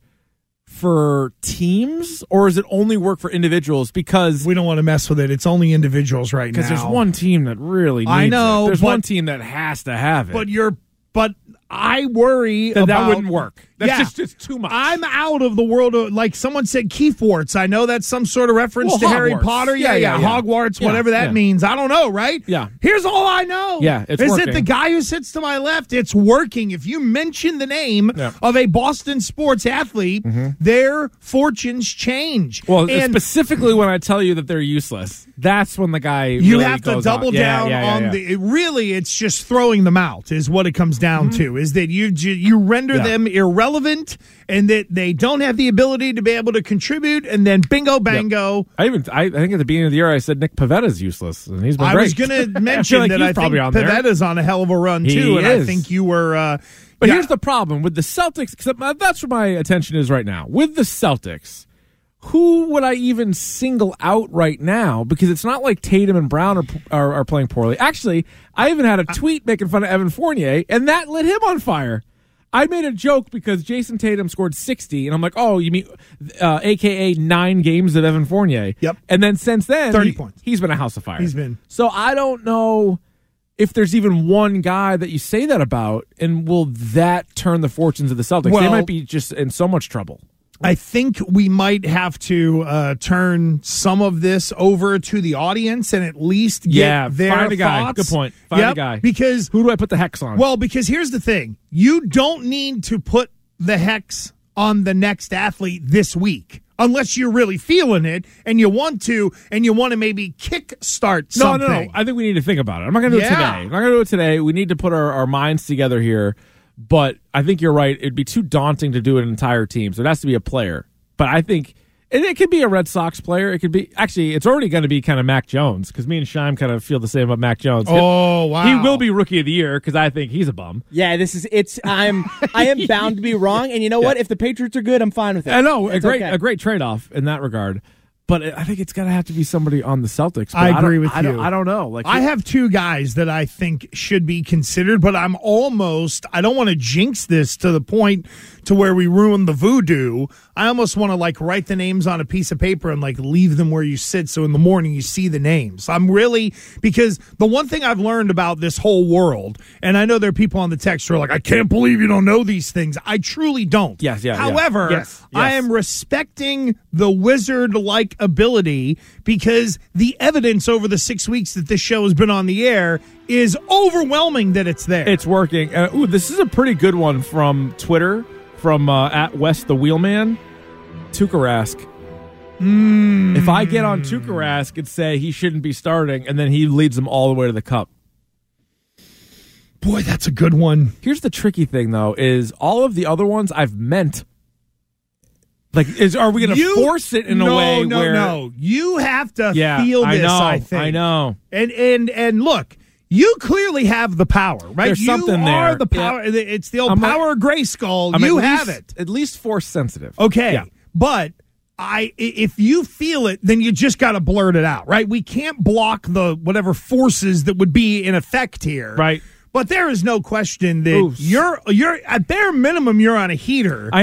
E: for teams or does it only work for individuals, because
D: we don't want to mess with it. It's only individuals right now.
E: Because there's one team that really needs
D: I know,
E: it. There's
D: but,
E: one team that has to have it.
D: But you're but I worry
E: that
D: about
E: that wouldn't work. That's
D: yeah,
E: just, just too much.
D: I'm out of the world of, like someone said, Kieforts. I know that's some sort of reference
E: well,
D: to
E: Hogwarts.
D: Harry Potter. Yeah, yeah, yeah. yeah. Hogwarts,
E: yeah,
D: whatever that
E: yeah.
D: means. I don't know, right?
E: Yeah.
D: Here's all I know.
E: Yeah, it's
D: Is
E: working.
D: it the guy who sits to my left? It's working. If you mention the name
E: yeah.
D: of a Boston sports athlete, mm-hmm. their fortunes change.
E: Well,
D: and
E: specifically when I tell you that they're useless, that's when the guy
D: you
E: really
D: have to
E: goes
D: double
E: on.
D: down
E: yeah, yeah, yeah,
D: on
E: yeah.
D: the. It really, it's just throwing them out is what it comes down mm-hmm. to. Is that you you render
E: yeah.
D: them irrelevant and that they don't have the ability to be able to contribute, and then bingo bango.
E: Yep. I even I, I think at the beginning of the year I said Nick Pavetta's useless, and he's been
D: I
E: great.
D: was going to mention
E: like
D: that I think
E: on
D: Pavetta's on a hell of a run too,
E: he
D: and
E: is.
D: I think you were. Uh,
E: but
D: yeah.
E: here's the problem with the Celtics. Except that's where my attention is right now with the Celtics. Who would I even single out right now? Because it's not like Tatum and Brown are, are, are playing poorly. Actually, I even had a tweet making fun of Evan Fournier, and that lit him on fire. I made a joke because Jason Tatum scored sixty, and I'm like, oh, you mean uh, A K A nine games of Evan Fournier.
D: Yep.
E: And then since then,
D: thirty
E: he,
D: points.
E: He's been a house of fire.
D: He's been.
E: So I don't know if there's even one guy that you say that about, and will that turn the fortunes of the Celtics?
D: Well,
E: they might be just in so much trouble.
D: I think we might have to uh, turn some of this over to the audience and at least get
E: yeah,
D: their
E: find a guy.
D: thoughts.
E: Good point. Find
D: yep,
E: a guy.
D: Because
E: who do I put the hex on?
D: Well, because here's the thing: you don't need to put the hex on the next athlete this week. Unless you're really feeling it and you want to, and you want to maybe kickstart something.
E: No, no, no. I think we need to think about it. I'm not going to do
D: yeah.
E: it today. I'm not going to do it today. We need to put our, our minds together here. But I think you're right. It'd be too daunting to do an entire team. So it has to be a player. But I think and it could be a Red Sox player. It could be actually. It's already going to be kind of Mac Jones because me and Shime kind of feel the same about Mac Jones.
D: Oh wow,
E: he will be Rookie of the Year because I think he's a bum.
K: Yeah, this is it's. I'm I am bound to be wrong, and you know what?
E: Yeah.
K: If the Patriots are good, I'm fine with it.
E: I know
K: it's
E: a great
K: okay.
E: a great trade off in that regard. But I think it's going to have to be somebody on the Celtics. But
D: I
E: I
D: agree
E: don't,
D: with
E: I
D: you.
E: Don't, I don't know. Like
D: I have two guys that I think should be considered, but I'm almost, I don't want to jinx this to the point to where we ruin the voodoo. I almost want to like write the names on a piece of paper and like leave them where you sit so in the morning you see the names. I'm really, because the one thing I've learned about this whole world, and I know there are people on the text who are like, I can't believe you don't know these things. I truly don't.
E: Yes, yeah.
D: However,
E: yeah. Yes, yes.
D: I am respecting the wizard-like ability because the evidence over the six weeks that this show has been on the air is overwhelming that it's there.
E: It's working. Uh, ooh, this is a pretty good one from Twitter, from uh, at West the Wheelman. Tukarask.
D: Mm.
E: If I get on Tukarask and say he shouldn't be starting, and then he leads them all the way to the cup.
D: Boy, that's a good one.
E: Here's the tricky thing, though, is all of the other ones I've meant. Like, is are we going to force it in
D: no,
E: a way
D: no,
E: where...
D: No, no, You have to
E: yeah,
D: feel this,
E: I, know,
D: I think.
E: I know.
D: And, and, and look, you clearly have the power, right?
E: There's
D: you
E: something
D: are
E: there.
D: the power. Yeah. It's the old
E: I'm
D: power
E: like,
D: of Grayskull.
E: I'm
D: You
E: at
D: have
E: least,
D: it.
E: At least force sensitive.
D: Okay.
E: Yeah.
D: But... I if you feel it, then you just got to blurt it out, right? We can't block the whatever forces that would be in effect here,
E: right?
D: But there is no question that
E: Oof.
D: you're you're at bare minimum you're on a heater.
E: I am.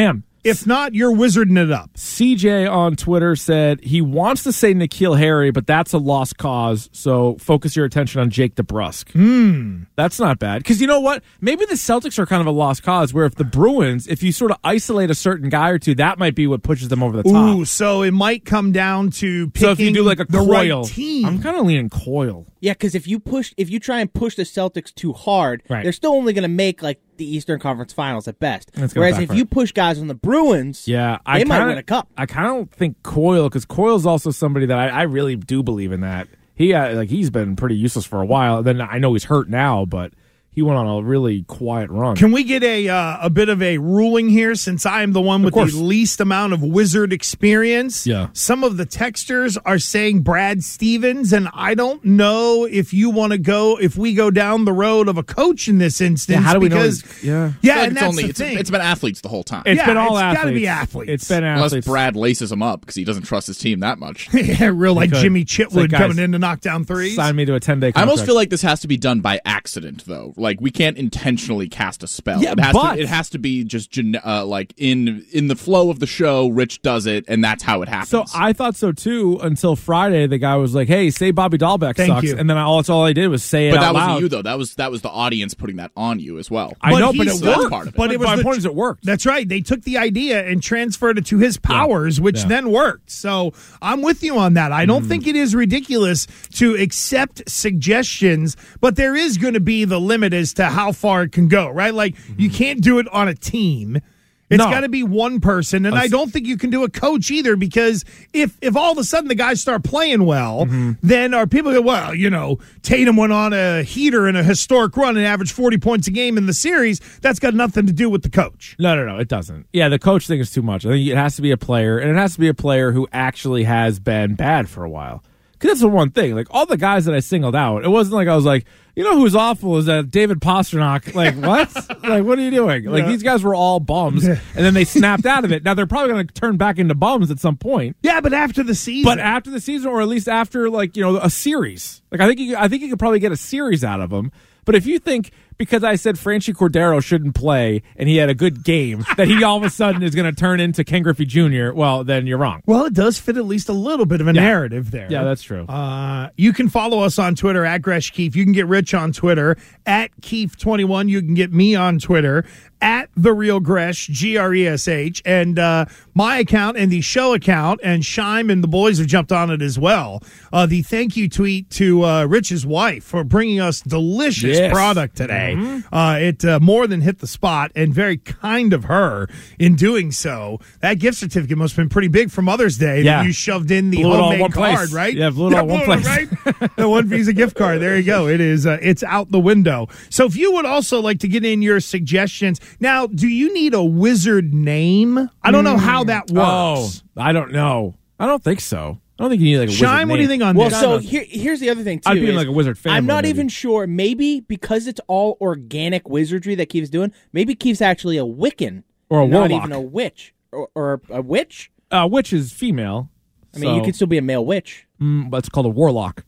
D: If not, you're wizarding it up.
E: C J on Twitter said he wants to say N'Keal Harry, but that's a lost cause, so focus your attention on Jake DeBrusk.
D: Hmm.
E: That's not bad. Because you know what? Maybe the Celtics are kind of a lost cause, where if the Bruins, if you sort of isolate a certain guy or two, that might be what pushes them over the top.
D: Ooh, so it might come down to picking
E: so if you do like a
D: the
E: Coyle,
D: right team.
E: I'm kind of leaning Coyle.
K: Yeah, because if you push, if you try and push the Celtics too hard,
E: right.
K: they're still only going to make like the Eastern Conference Finals at best.
E: Whereas
K: backfire. If you push guys on the Bruins,
E: yeah,
K: they
E: I
K: might
E: kinda,
K: win a cup.
E: I kind of think Coyle, because Coyle's also somebody that I, I really do believe in that. He uh, like he's been pretty useless for a while. Then I know he's hurt now, but he went on a really quiet run.
D: Can we get a uh, a bit of a ruling here, since I am the one with the least amount of Wizard experience?
E: Yeah.
D: Some of the texters are saying Brad Stevens, and I don't know if you want to go, if we go down the road of a coach in this instance.
E: Yeah, how do we
D: because,
E: know? He's, yeah,
D: yeah,
J: like
D: and
J: it's
D: that's
J: only
D: the
J: it's,
D: thing.
J: it's been athletes the whole time.
E: It's
D: yeah,
E: been all
D: it's
E: athletes.
D: gotta be athletes.
E: It's been
J: Unless
E: athletes.
J: Brad laces him up because he doesn't trust his team that much.
D: yeah, real like
E: Because
D: Jimmy Chitwood
E: like, guys,
D: coming in to knock down threes.
E: Sign me to a ten-day
J: I
E: contract.
J: almost feel like this has to be done by accident, though. Like we can't intentionally cast a spell.
E: Yeah,
J: it has
E: but-
J: to. It has to be just gen- uh, like in in the flow of the show. Rich does it, and that's how it happens.
E: So I thought so too until Friday. The guy was like, "Hey, say Bobby Dahlbeck
D: Thank
E: sucks,"
D: you.
E: and then I, all that's all I did was say it
J: but
E: out
J: that
E: loud.
J: wasn't you though. That was that was the audience putting that on you as well.
E: I
D: But
E: know,
D: he
E: but it
D: still-
E: worked.
J: part of it.
D: But it was
E: my
D: the-
E: point is, it worked.
D: That's right. They took the idea and transferred it to his powers, which
E: Yeah.
D: then worked. So I'm with you on that. I don't think it is ridiculous to accept suggestions, but there is going to be the limit as to how far it can go, right? Like, you can't do it on a team. It's
E: No.
D: got to be one person, and I don't think you can do a coach either, because if if all of a sudden the guys start playing well, then our people go, well, you know, Tatum went on a heater in a historic run and averaged forty points a game in the series. That's got nothing to do with the coach.
E: No, no, no, it doesn't. Yeah, the coach thing is too much. I think it has to be a player, and it has to be a player who actually has been bad for a while. Because that's the one thing. Like, all the guys that I singled out, it wasn't like I was like, you know who's awful is that David Pasternak. Like, what? Like, what are you doing? Like,
D: Yeah.
E: these guys were all bums, and then they snapped out of it. Now, they're probably going to turn back into bums at some point.
D: Yeah, but after the season.
E: But after the season, or at least after, like, you know, a series. Like, I think you, I think you could probably get a series out of them. But if you think, because I said Franchi Cordero shouldn't play and he had a good game, that he all of a sudden is going to turn into Ken Griffey Junior, well, then you're wrong.
D: Well, it does fit at least a little bit of a
E: Yeah.
D: narrative there.
E: Yeah, that's true.
D: Uh, you can follow us on Twitter at Gresh Keefe. You can get Rich on Twitter at Keefe twenty-one. You can get me on Twitter at The Real Gresh, G R E S H. And uh, my account and the show account, and Shime and the boys have jumped on it as well. Uh, the thank you tweet to uh, Rich's wife for bringing us delicious
E: Yes.
D: product today.
E: Mm-hmm.
D: Uh, it uh, more than hit the spot, and very kind of her in doing so. That gift certificate must have been pretty big for Mother's Day.
E: Yeah.
D: That you shoved in the
E: Blew it all
D: homemade
E: in one
D: card,
E: place.
D: right?
E: Yeah, blew it all in one
D: blew it,
E: place.
D: right? The one Visa gift card. There you go. It is. Uh, it's out the window. So if you would also like to get in your suggestions now, do you need a wizard name? I don't know how that works.
E: Oh, I don't know. I don't think so. I don't think you need like a
D: Shime,
E: wizard
D: what do you
E: name.
D: think on
K: Well,
D: this?
K: so here, here's the other thing too.
E: I'd be in
K: is
E: like a wizard family,
K: I'm not
E: maybe.
K: even sure. Maybe because it's all organic wizardry that Keith's doing. Maybe Keith's actually a Wiccan
E: Or a
K: not
E: warlock.
K: even a witch or, or a witch.
E: Uh, witch is female.
K: I mean, you
E: so-
K: could still be a male witch.
E: Mm, but it's called a warlock.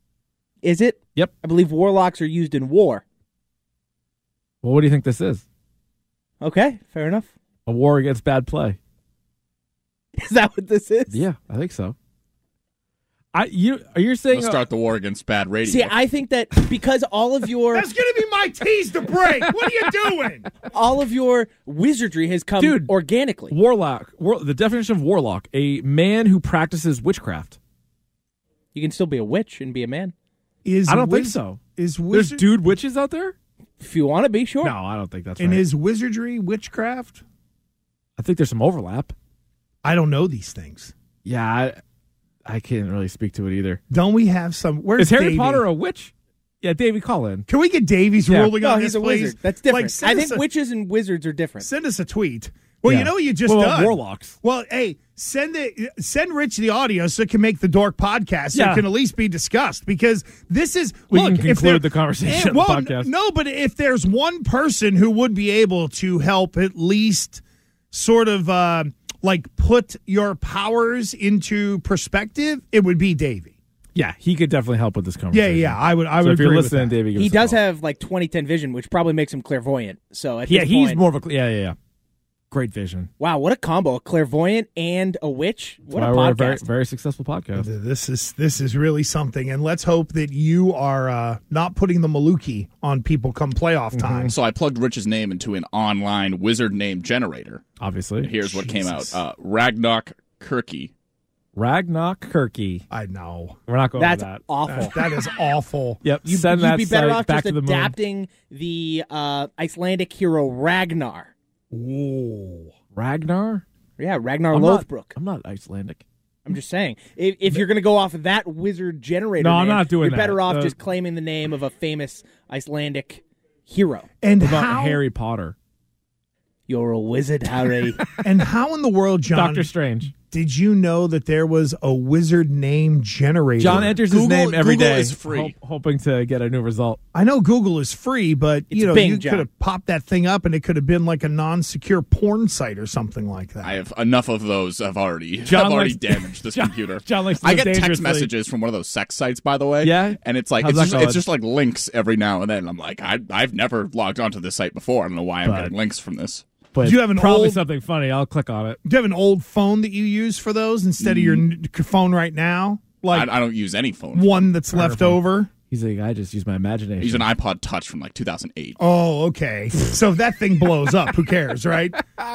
K: Is it?
E: Yep.
K: I believe warlocks are used in war.
E: Well, what do you think this is?
K: Okay, fair enough.
E: A war against bad play.
K: Is that what this is?
E: Yeah, I think so. I you are you saying
J: Let's start the war against bad radio.
K: See, I think that because all of your
D: That's going to be my tease to break. What are you doing?
K: all of your wizardry has come
E: Dude,
K: organically.
E: warlock? War, the definition of warlock: a man who practices witchcraft.
K: You can still be a witch and be a man
D: Is
E: I don't think
D: wiz-
E: so.
D: Is
E: There's
D: wizard
E: dude witches out there.
K: if you want to be. Sure.
E: No, I don't think that's
D: and
E: right.
D: is wizardry witchcraft?
E: I think there's some overlap.
D: I don't know these things.
E: Yeah, I, I can't really speak to it either.
D: Don't we have some? Where's
E: Is Harry
D: Davey?
E: Potter a witch? Yeah, Davey, call in.
D: Can we get Davies
E: Yeah.
D: ruling
K: No,
D: on
K: he's
D: this,
K: a
D: please?
K: wizard. That's different.
D: Like, send
K: I
D: us
K: think
D: a-
K: witches and wizards are different.
D: Send us a tweet. Well,
E: Yeah.
D: you know what you just
E: Well,
D: done?
E: warlocks.
D: Well, hey, send it. Send Rich the audio so it can make the Dork podcast. So
E: Yeah.
D: it can at least be discussed, because this is.
E: We
D: look,
E: can
D: if
E: conclude
D: there-
E: the conversation
D: Eh,
E: of the
D: well,
E: podcast.
D: No, but if there's one person who would be able to help at least sort of uh, like put your powers into perspective, it would be Davey.
E: Yeah, he could definitely help with this
D: Yeah,
E: conversation.
D: yeah, I would. I
E: so
D: would
E: if you're
D: agree with
E: listening,
D: that.
E: Davey, give
K: He
E: us a
K: does
E: call.
K: have like twenty ten vision, which probably makes him clairvoyant. So at
E: Yeah,
K: this
E: he's
K: point,
E: more of a. Yeah, yeah, yeah. Great vision.
K: Wow, what a combo. A clairvoyant and a witch. What
E: That's
K: a
E: why
K: podcast.
E: we're a very, very successful podcast.
D: This is this is really something, and let's hope that you are uh, not putting the Maluki on people come playoff time.
J: So I plugged Rich's name into an online wizard name generator.
E: Obviously.
J: And here's what
D: Jesus.
J: came out. Uh, Ragnarok Kirky.
E: Ragnar Kirky.
D: I know.
E: We're not going
K: That's
E: with that.
K: awful.
D: That, that is awful.
E: Yep.
K: You,
E: Send
K: you'd
E: that
K: be better
E: site
K: off
E: back
K: just
E: to the moon.
K: adapting the uh, Icelandic hero Ragnar.
D: Ooh.
E: Ragnar?
K: Yeah, Ragnar
E: I'm not-
K: Lothbrok.
E: I'm not Icelandic.
K: I'm just saying, if, if you're going to go off of that wizard generator,
E: No, I'm
K: name,
E: not doing
K: you're
E: that.
K: better off
E: Uh,
K: just claiming the name of a famous Icelandic hero.
D: And
E: What about
D: how
E: Harry Potter?
K: You're a wizard, Harry.
D: and how in the world, John?
E: Doctor Strange.
D: Did you know that there was a wizard name generator?
E: John enters
J: Google-
E: his name every
J: Google
E: day,
J: is free.
E: hop- hoping to get a new result.
D: I know Google is free, but
K: It's
D: you know
K: Bing,
D: you
K: John.
D: could have popped that thing up, and it could have been like a non-secure porn site or something like that.
J: I have enough of those. I've already,
E: John
J: I've already
E: likes-
J: damaged this
E: John-
J: computer.
E: John likes to
J: I
E: live
J: get text
E: dangerously.
J: messages from one of those sex sites, by the way.
E: Yeah?
J: and it's like
E: How's
J: it's
E: that
J: just,
E: going?
J: it's just like links every now and then. I'm like, I, I've never logged onto this site before. I don't know why I'm
E: But-
J: getting links from this.
E: But
D: Do you have an
E: probably
D: old-
E: something funny. I'll click on it.
D: Do you have an old phone that you use for those instead of your n- phone right now? Like
J: I, I don't use any phone.
D: one that's left over?
E: He's like, I just use my imagination.
J: I use an iPod Touch from like two thousand eight.
D: Oh, okay. So if that thing blows up, who cares, right?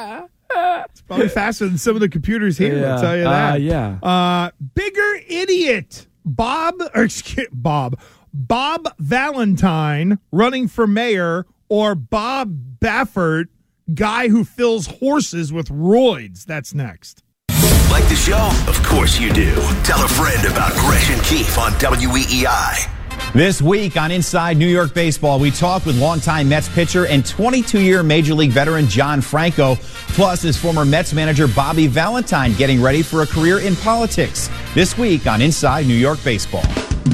D: It's probably faster than some of the computers here,
E: Yeah.
D: I'll tell you
E: Uh,
D: that.
E: yeah.
D: Uh, bigger idiot. Bob, or excuse, Bob, Bob Valentine running for mayor, or Bob Baffert, guy who fills horses with roids. That's next.
C: Like the show? Of course you do. Tell a friend about Gresh and Keefe on W E E I.
O: This week on Inside New York Baseball, we talk with longtime Mets pitcher and twenty-two-year Major League veteran John Franco, plus his former Mets manager Bobby Valentine getting ready for a career in politics. This week on Inside New York Baseball.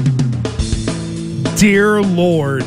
D: Dear Lord.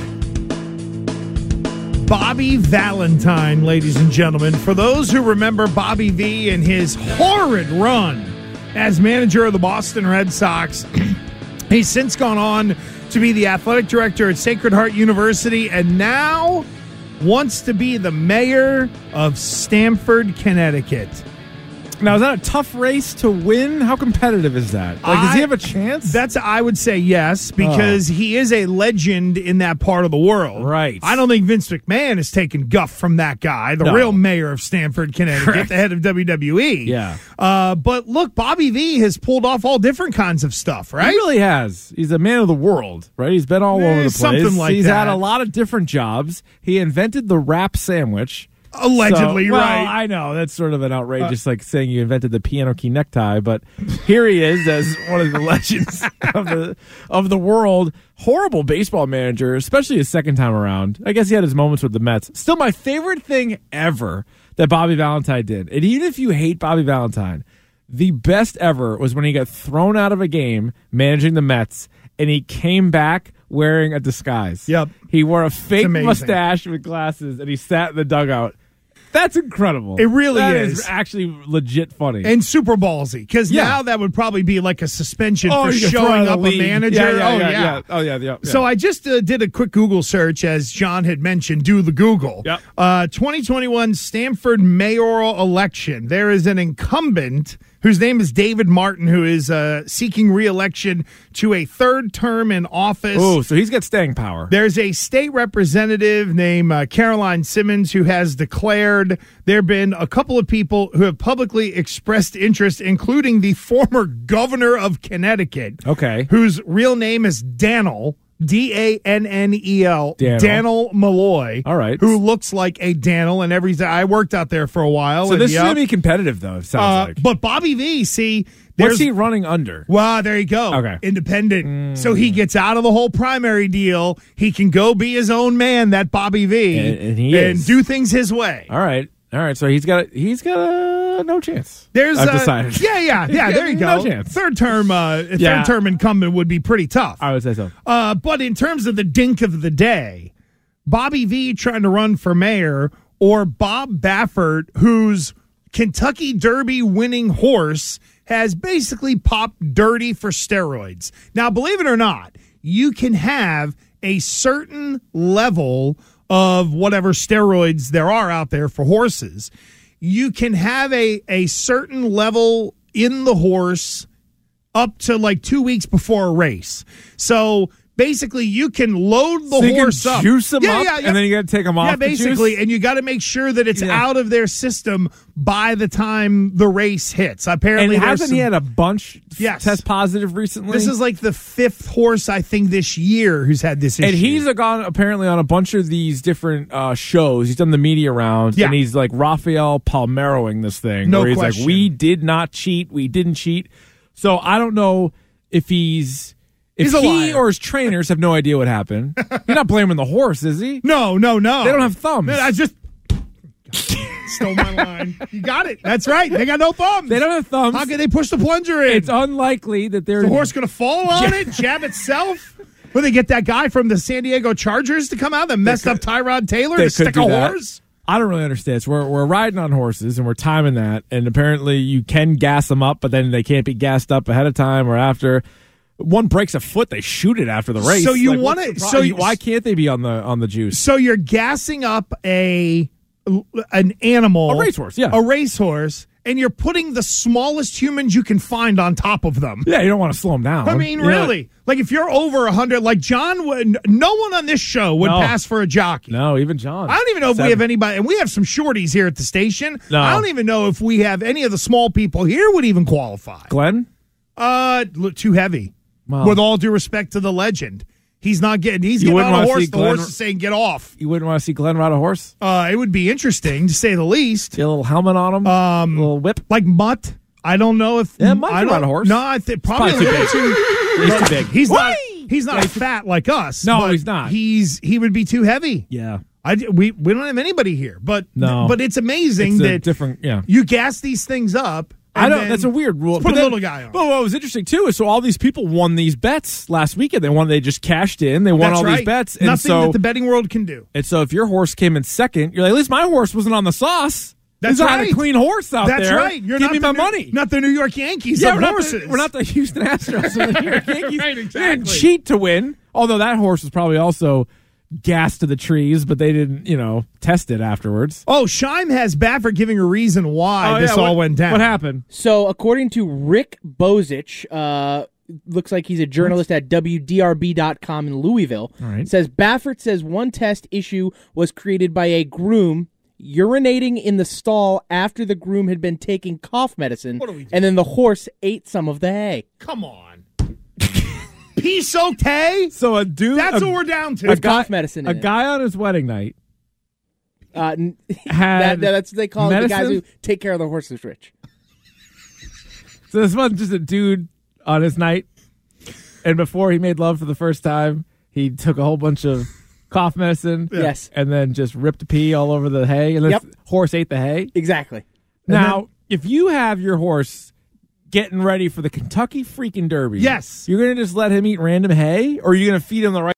D: Bobby Valentine, ladies and gentlemen. For those who remember Bobby V and his horrid run as manager of the Boston Red Sox, he's since gone on to be the athletic director at Sacred Heart University and now wants to be the mayor of Stamford, Connecticut.
E: Now, is that a tough race to win? How competitive is that? Like, does
D: I-
E: he have a chance?
D: That's, I would say yes, because
E: Oh.
D: he is a legend in that part of the world.
E: Right.
D: I don't think Vince McMahon has taken guff from that guy, the
E: No.
D: real mayor of Stamford, Connecticut,
E: Correct.
D: the head of W W E.
E: Yeah.
D: Uh, but look, Bobby V has pulled off all different kinds of stuff, right?
E: He really has. He's a man of the world, right? He's been all
D: Eh,
E: over the place.
D: something like
E: He's
D: that.
E: had a lot of different jobs. He invented the wrap sandwich.
D: Allegedly,
E: So- well,
D: right.
E: I know that's sort of an outrageous, like saying you invented the piano key necktie, but here he is as one of the legends of the of the world. Horrible baseball manager, especially his second time around. I guess he had his moments with the Mets. Still, my favorite thing ever that Bobby Valentine did, and even if you hate Bobby Valentine, the best ever was when he got thrown out of a game managing the Mets, and he came back wearing a disguise.
D: Yep.
E: He wore a fake
D: amazing.
E: mustache with glasses, and he sat in the dugout. That's incredible.
D: It really
E: That
D: is.
E: actually legit funny.
D: And super ballsy, because
E: Yeah.
D: now that would probably be like a suspension
E: Oh,
D: for
E: you get thrown
D: showing
E: out of
D: up
E: the
D: a
E: league.
D: manager.
E: Yeah, yeah,
D: oh,
E: yeah,
D: yeah.
E: yeah. Oh, yeah, yeah, yeah.
D: So I just uh, did a quick Google search, as John had mentioned. Do the Google.
E: Yep.
D: Uh, twenty twenty-one Stamford mayoral election. There is an incumbent whose name is David Martin, who is uh, seeking re-election to a third term in office.
E: Oh, so he's got staying power.
D: There's a state representative named uh, Caroline Simmons who has declared. There have been a couple of people who have publicly expressed interest, including the former governor of Connecticut.
E: Okay.
D: Whose real name is Dannel. D A N N E L.
E: Dannel.
D: Dannel Malloy.
E: All right.
D: Who looks like a Dannel and everything. I worked out there for a while.
E: So
D: and,
E: this
D: yep.
E: is going to be competitive, though, it sounds
D: Uh,
E: like.
D: But Bobby V, see,
E: What's
D: there's
E: he running under?
D: well, there you go.
E: Okay.
D: Independent. So he gets out of the whole primary deal. He can go be his own man, that Bobby V,
E: And- and he
D: and
E: is.
D: do things his way.
E: All right. All right. So he's got he's got uh, no chance.
D: There's
E: I've
D: uh,
E: decided.
D: Yeah, yeah, yeah. There you go.
E: No chance.
D: Third term, uh, third
E: Yeah.
D: term incumbent would be pretty tough.
E: I would say so.
D: Uh, but in terms of the dink of the day, Bobby V trying to run for mayor, or Bob Baffert, whose Kentucky Derby winning horse has basically popped dirty for steroids. Now, believe it or not, you can have a certain level of whatever steroids there are out there for horses. you can have a, a certain level in the horse up to like two weeks before a race. So basically, you can load the
E: so you
D: horse
E: can
D: up.
E: Juice them
D: yeah,
E: up,
D: yeah, yeah.
E: and then you got to take them off.
D: Yeah, basically,
E: the juice?
D: and you got to make sure that it's
E: Yeah.
D: out of their system by the time the race hits. Apparently,
E: and
D: there's
E: hasn't
D: some,
E: he had a bunch
D: Yes.
E: test positive recently?
D: This is like the fifth horse I think this year who's had this issue.
E: And he's gone apparently on a bunch of these different uh, shows. He's done the media rounds,
D: Yeah.
E: and he's like Rafael Palmeroing this thing.
D: No
E: where he's
D: question.
E: like, we did not cheat, we didn't cheat. So I don't know if he's if
D: He's a
E: he
D: liar.
E: or his trainers have no idea what happened. You're not blaming the horse, is he?
D: No, no, no.
E: They don't have thumbs.
D: Man, I just stole my line. You got it. That's right. They got no thumbs.
E: They don't have thumbs.
D: How can they push the plunger in?
E: It's unlikely that they're
D: Is the horse going to fall on it, jab itself? Will they get that guy from the San Diego Chargers to come out that messed up Tyrod Taylor
E: They
D: to stick
E: could
D: a
E: do that.
D: horse?
E: I don't really understand. So we're we're riding on horses and we're timing that, and apparently you can gas them up, but then they can't be gassed up ahead of time or after. One breaks a foot, they shoot it after the race.
D: So you
E: Like,
D: want
E: what's
D: to?
E: the
D: So
E: problem?
D: you,
E: why can't they be on the on the juice?
D: So you're gassing up a an animal,
E: A racehorse, yeah.
D: a racehorse, and you're putting the smallest humans you can find on top of them.
E: Yeah, you don't want to slow them down.
D: I mean,
E: You know,
D: really, like if you're over a hundred, like John would. No one on this show would
E: No.
D: pass for a jockey.
E: No, even John.
D: I don't even know if we
E: Seven.
D: have anybody, and we have some shorties here at the station.
E: No.
D: I don't even know if we have any of the small people here would even qualify.
E: Glenn?
D: Uh, look, too heavy.
E: Wow.
D: With all due respect to the legend, he's not getting. He's
E: You
D: getting
E: wouldn't
D: on a
E: wanna
D: horse.
E: see
D: The
E: Glenn-
D: horse is saying, "Get off."
E: You wouldn't want to see Glenn ride a horse?
D: Uh, it would be interesting to say the least.
E: Get a little helmet on him,
D: Um,
E: a little whip.
D: like Mutt. I don't know if
E: Yeah, Mutt
D: I
E: can
D: don't,
E: ride a horse.
D: No, I think probably,
E: probably
D: a
E: too
D: little
E: big.
D: too.
E: He's too big.
D: He's not.
E: Whee!
D: He's not
E: Yeah, he's too-
D: fat like us.
E: No,
D: but
E: he's not.
D: He's he would be too heavy.
E: Yeah.
D: I we we don't have anybody here, but
E: No.
D: But it's amazing
E: It's a
D: that
E: different, yeah.
D: you gas these things up.
E: I
D: and
E: don't.
D: then
E: That's a weird rule.
D: Put a
E: then-
D: little guy on.
E: But what was interesting too is so all these people won these bets last weekend. They won. They just cashed in. They won
D: That's
E: all
D: right.
E: these bets. And
D: Nothing
E: so,
D: that the betting world can do.
E: and so if your horse came in second, you're like, at least my horse wasn't on the sauce.
D: That's
E: At least I
D: right.
E: had a clean horse out
D: That's
E: there.
D: right. You're
E: Give
D: not
E: me
D: the
E: my
D: New-
E: money.
D: Not the New York Yankees
E: Yeah,
D: of
E: we're not,
D: horses.
E: the, we're not the Houston Astros. We're the New York Yankees.
D: Right,
E: They
D: exactly.
E: didn't cheat to win. Although that horse was probably also gassed to the trees, but they didn't, you know, test it afterwards.
D: Oh, Scheim has Baffert giving a reason why
E: Oh,
D: this
E: yeah,
D: all
E: what-
D: went down.
E: What happened?
K: So, according to Rick Bozich, uh, looks like he's a journalist at W D R B dot com in Louisville,
E: All right.
K: says Baffert says one test issue was created by a groom urinating in the stall after the groom had been taking cough medicine,
D: What are we doing?
K: and then the horse ate some of the hay.
D: Come on. Pea soaked hay?
E: So a dude.
D: That's
E: a,
D: what we're down to.
E: a
K: With
E: guy,
K: cough medicine
E: A
K: in it.
E: guy on his wedding night
K: Uh, n-
E: had
K: that, that's what they call it, the guys
E: medicine?
K: who take care of the horses rich.
E: So this wasn't just a dude on his night, and before he made love for the first time, he took a whole bunch of cough medicine.
K: Yes.
E: And then just ripped pee all over the hay, and the
K: Yep.
E: horse ate the hay.
K: Exactly.
E: Now, if you have your horse getting ready for the Kentucky freaking Derby,
D: Yes.
E: you're going to just let him eat random hay, or are you going to feed him the right